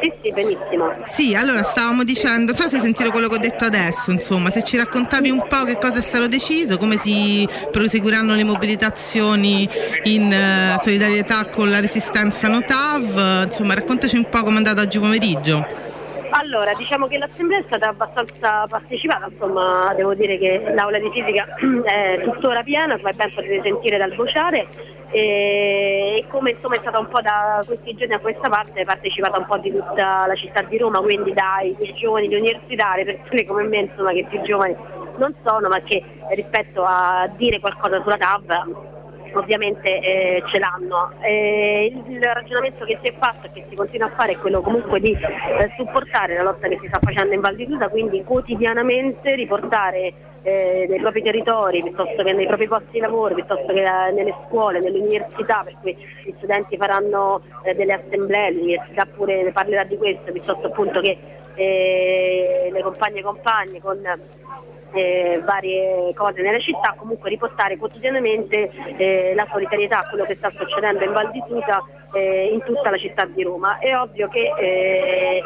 Sì, benissimo. Sì, allora stavamo dicendo, so se hai sentito quello che ho detto adesso, insomma, se ci raccontavi un po' che cosa è stato deciso, come si proseguiranno le mobilitazioni in solidarietà con la resistenza NOTAV, insomma, raccontaci un po' come è andato oggi pomeriggio. Allora, diciamo che l'assemblea è stata abbastanza partecipata, insomma, devo dire che l'aula di fisica è tuttora piena, come ben potete sentire dal vociare, e come insomma è stata un po' da questi giorni a questa parte partecipata un po' di tutta la città di Roma, quindi dai più giovani, gli universitari, persone come me, insomma, che più giovani non sono, ma che rispetto a dire qualcosa sulla TAV ovviamente ce l'hanno. Il ragionamento che si è fatto e che si continua a fare è quello comunque di supportare la lotta che si sta facendo in Val di Susa, quindi quotidianamente riportare nei propri territori, piuttosto che nei propri posti di lavoro, piuttosto che nelle scuole, nelle università, per cui gli studenti faranno delle assemblee, l'università pure parlerà di questo, piuttosto appunto che le compagne e compagni con varie cose nella città, comunque riportare quotidianamente la solidarietà a quello che sta succedendo in Val di Susa in tutta la città di Roma. È ovvio che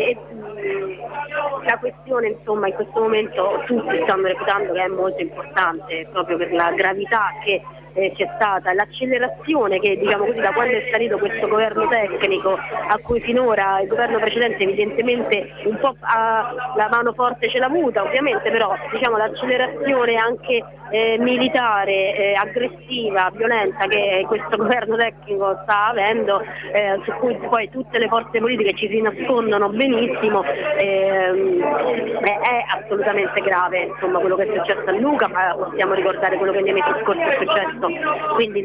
la questione, insomma, in questo momento tutti stanno reputando che è molto importante proprio per la gravità che c'è stata, l'accelerazione che, diciamo così, da quando è salito questo governo tecnico a cui finora il governo precedente evidentemente un po' la mano forte ce l'ha avuta ovviamente, però diciamo l'accelerazione anche militare, aggressiva, violenta che questo governo tecnico sta avendo, su cui poi tutte le forze politiche ci si nascondono benissimo, è assolutamente grave, insomma, quello che è successo a Luca, ma possiamo ricordare quello che nei mesi scorsi è successo, quindi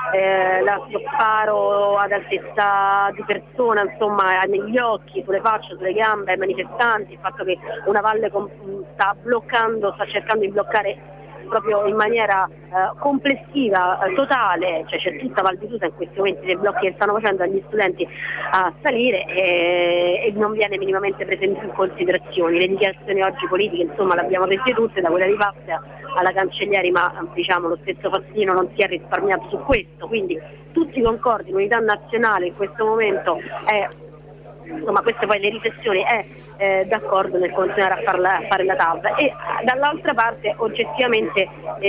lo sparo ad altezza di persona, insomma, negli occhi, sulle facce, sulle gambe ai manifestanti, il fatto che una valle sta cercando di bloccare proprio in maniera complessiva, totale, cioè c'è tutta Val di Susa in questi momenti dei blocchi che stanno facendo agli studenti a salire e non viene minimamente preso in considerazione. Le dichiarazioni oggi politiche, insomma, le abbiamo sentite tutte, da quella di Pasqua alla Cancellieri, ma diciamo lo stesso Fassino non si è risparmiato su questo, quindi tutti concordi, l'unità nazionale in questo momento è, insomma, queste poi le riflessioni, è d'accordo nel continuare a fare la TAV, e dall'altra parte oggettivamente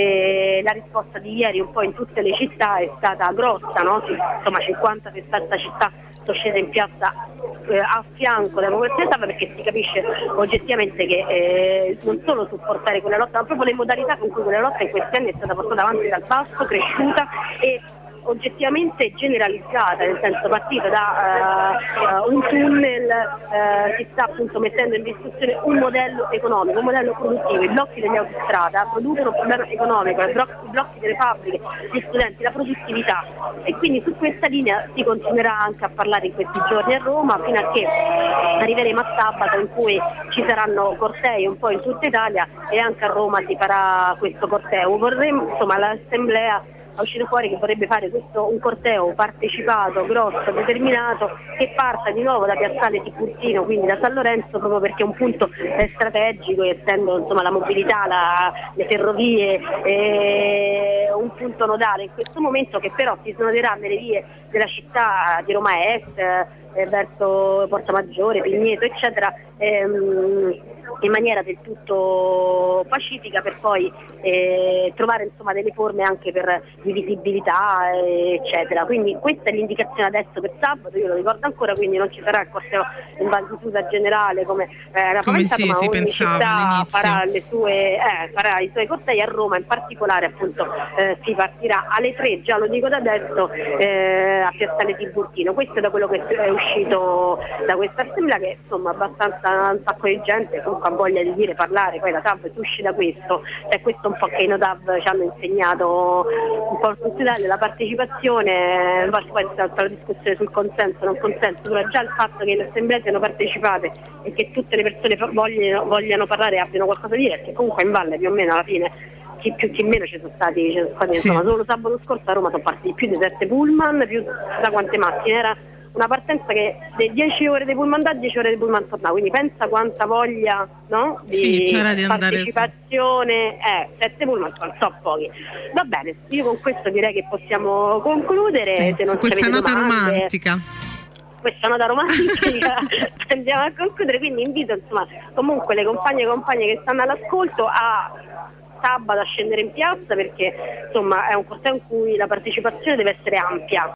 la risposta di ieri un po' in tutte le città è stata grossa, no? Insomma 50-60 città sono scese in piazza a fianco della popolazione TAV, perché si capisce oggettivamente che non solo supportare quella lotta, ma proprio le modalità con cui quella lotta in questi anni è stata portata avanti dal basso, cresciuta e oggettivamente generalizzata, nel senso partita da un tunnel, si sta appunto mettendo in discussione un modello economico, un modello produttivo. I blocchi degli autostrada producono un problema economico, i blocchi delle fabbriche, gli studenti, la produttività, e quindi su questa linea si continuerà anche a parlare in questi giorni a Roma, fino a che arriveremo a sabato, in cui ci saranno cortei un po' in tutta Italia e anche a Roma si farà questo corteo. Vorremmo, insomma, l'assemblea è uscito fuori che vorrebbe fare un corteo partecipato, grosso, determinato, che parta di nuovo da Piazzale Tiburtino, quindi da San Lorenzo, proprio perché è un punto strategico, essendo, insomma, la mobilità, le ferrovie, un punto nodale in questo momento, che però si snoderà nelle vie della città di Roma Est, verso Porta Maggiore, Pigneto, eccetera, in maniera del tutto pacifica, per poi trovare, insomma, delle forme anche di visibilità, eccetera. Quindi questa è l'indicazione adesso per sabato, io lo ricordo ancora, quindi non ci sarà il corteo in Val di Susa generale come era paventato, ma ogni città farà i suoi cortei. A Roma in particolare, appunto, si partirà alle 3, già lo dico da adesso, a Piazzale Tiburtino. Questo è da quello che è uscito da questa assemblea, che insomma abbastanza, un sacco di gente comunque ha voglia di dire, parlare. Poi la TAV uscì da questo, cioè questo un po' che i NOTAV ci hanno insegnato un po' tutti Italia, la partecipazione, poi c'è stata la discussione sul consenso, non consenso, però già il fatto che le assemblee siano partecipate e che tutte le persone vogliano parlare e abbiano qualcosa da dire, perché comunque in valle più o meno alla fine chi più chi meno ci sono stati sì. Insomma, solo sabato scorso a Roma sono partiti più di 7 pullman, più da quante macchine, era una partenza che 10 ore di pullman da 10 ore di pullman tornare, quindi pensa quanta voglia, no? Di partecipazione, 7 pullman sono pochi. Va bene, io con questo direi che possiamo concludere, se non questa avete nota domande, romantica. questa nota romantica andiamo a concludere, quindi invito insomma comunque le compagne e compagni che stanno all'ascolto a sabato a scendere in piazza, perché insomma è un corteo in cui la partecipazione deve essere ampia.